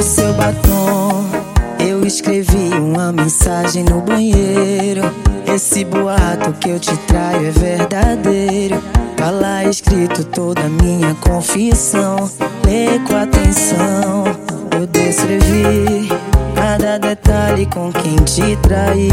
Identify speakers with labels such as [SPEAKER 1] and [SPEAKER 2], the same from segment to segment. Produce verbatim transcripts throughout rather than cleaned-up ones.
[SPEAKER 1] seu batom. Eu escrevi uma mensagem no banheiro. Esse boato que eu te traio é verdadeiro. Tá lá escrito toda a minha confissão. Lê com atenção. Eu descrevi cada detalhe com quem te traí.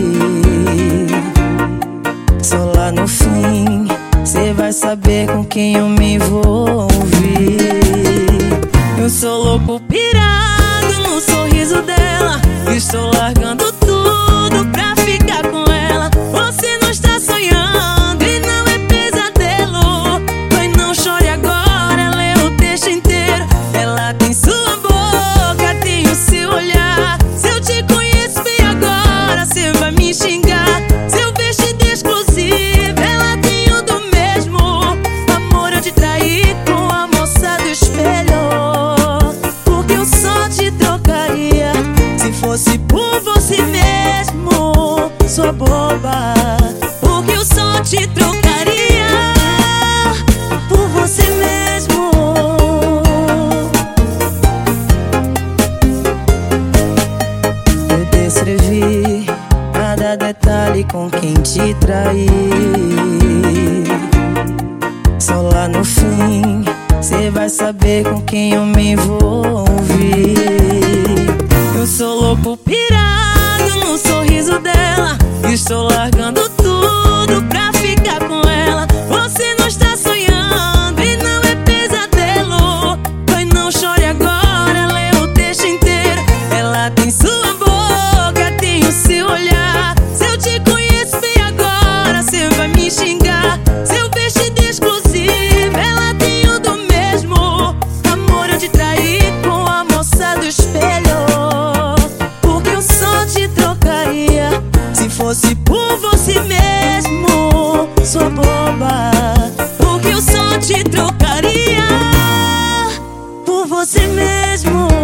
[SPEAKER 1] Só lá no fim cê vai saber com quem eu me envolvi. Eu sou louco pirado no sorriso dela. Estou largando tudo pra ficar com ela. Você não está sonhando e não é pesadelo. Mãe, não chore agora, ela é o texto inteiro. Ela tem sua boca, tem o seu olhar. Se eu te conheço bem agora, cê vai me xingar. Seu vestido exclusivo, ela tem o do mesmo. Amor, eu te traí com a moça do espelho. Porque eu só te trocaria se fosse por você mesmo, sua boba. Porque eu só te trocaria por você mesmo. Eu descrevi cada detalhe com quem te traí. Só lá no fim cê vai saber com quem eu me envolvi. Eu sou louco pirado no sorriso dela. Estou largando tudo pra ficar com ela. Você não está sonhando e não é pesadelo. Mãe, não chore agora, ela é o texto inteiro. Ela tem sua boca, tem o seu olhar. Se eu te conheço bem agora, cê vai me xingar. Seu vestido exclusivo, ela tem o do mesmo. Amor, eu te traí com a moça do espelho. Porque eu só te trocaria se fosse por você mesmo, sua boba. Porque eu só te trocaria por você mesmo.